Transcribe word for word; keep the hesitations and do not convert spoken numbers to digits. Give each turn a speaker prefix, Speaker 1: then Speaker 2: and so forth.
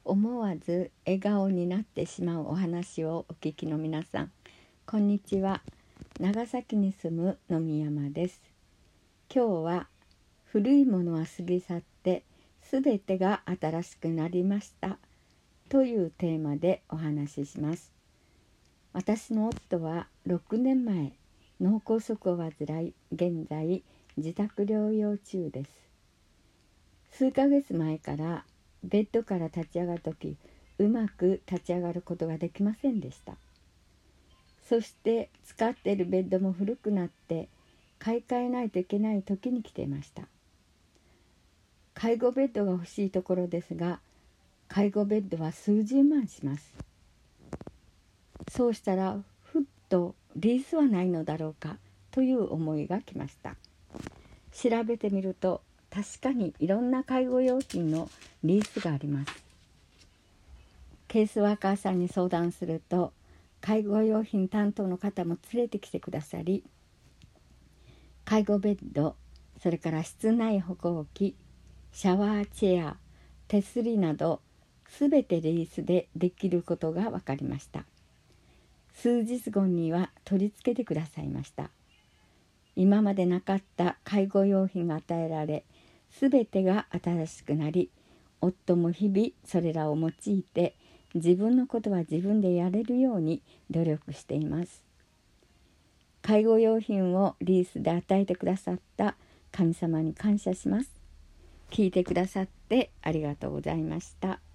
Speaker 1: 思わず笑顔になってしまうお話をお聞きの皆さん、こんにちは。長崎に住む野見山です。今日は古いものは過ぎ去ってすべてが新しくなりましたというテーマでお話しします。私の夫はろくねんまえ脳梗塞を患い、現在自宅療養中です。数ヶ月前からベッドから立ち上がるとき、うまく立ち上がることができませんでした。そして使っているベッドも古くなって買い替えないといけない時に来ていました。介護ベッドが欲しいところですが、介護ベッドは数十万します。そうしたらふっとリースはないのだろうかという思いがきました。調べてみると確かにいろんな介護用品のリースがあります。ケースワーカーさんに相談すると、介護用品担当の方も連れてきてくださり、介護ベッド、それから室内歩行器、シャワーチェア、手すりなどすべてリースでできることが分かりました。数日後には取り付けてくださいました。今までなかった介護用品が与えられ、すべてが新しくなり、夫も日々それらを用いて自分のことは自分でやれるように努力しています。介護用品をリースで与えてくださった神様に感謝します。聞いてくださってありがとうございました。